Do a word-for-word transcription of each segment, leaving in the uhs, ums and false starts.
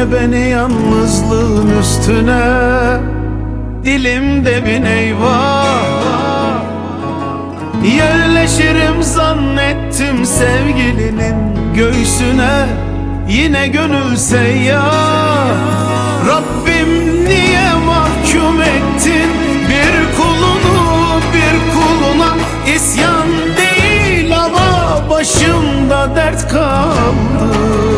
yine beni yalnızlığın üstüne. Dilimde bin eyvah, yerleşirim zannettim sevgilinin göğsüne. Yine gönül seyyah. Rabbim niye mahkum ettin bir kulunu bir kuluna? İsyan değil ama başımda dert kaldı.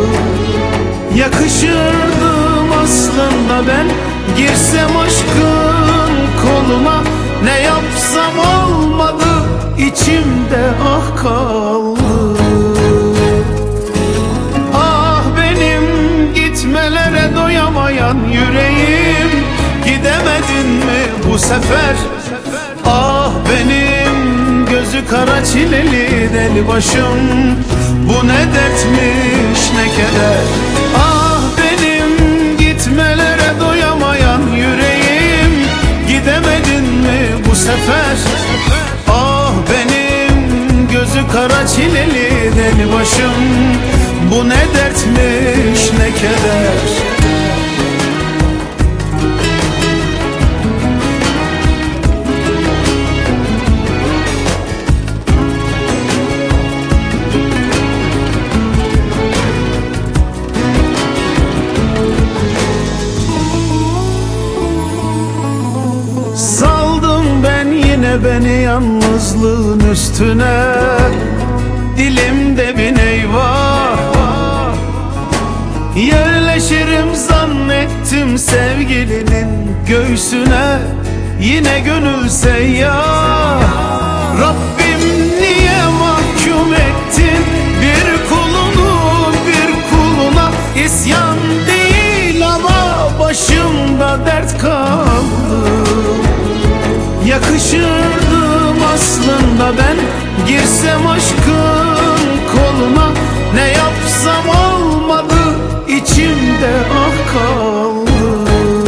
Yakışırdım aslında ben, girsem aşkın koluna. Ne yapsam olmadı, içimde ah kaldı. Ah benim gitmelere doyamayan yüreğim, gidemedin mi bu sefer? Ah benim gözü kara çileli deli başım, bu ne dertmiş ne keder. Ah benim gitmelere doyamayan yüreğim, gidemedin mi bu sefer? Ah benim gözü kara çileli deli başım, bu ne dertmiş ne keder. Saldım ben yine beni yalnızlığın üstüne. Dilimde bin eyvah, yerleşirim zannettim sevgilinin göğsüne. Yine gönül seyyah. Rabbim niye mahkum ettin bir kulunu bir kuluna? İsyan değil ama başımda dert kaldı. Yakışırdım aslında ben, girsem aşkın koluna. Ne yapsam olmadı, içimde ah kaldı.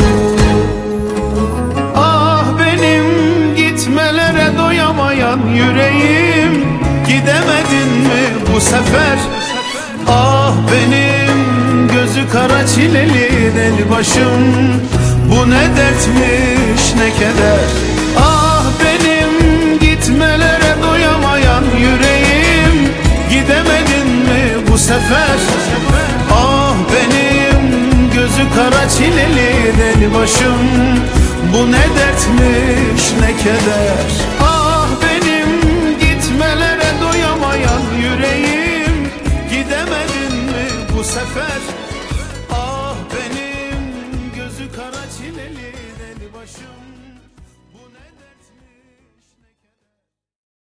Ah benim gitmelere doyamayan yüreğim, gidemedin mi bu sefer? Ah benim gözü kara çileli deli başım, bu ne dertmiş ne keder. Ah benim gitmelere doyamayan yüreğim, gidemedin mi bu sefer? Ah benim gözü kara çileli deli başım, bu ne dertmiş ne keder. Ah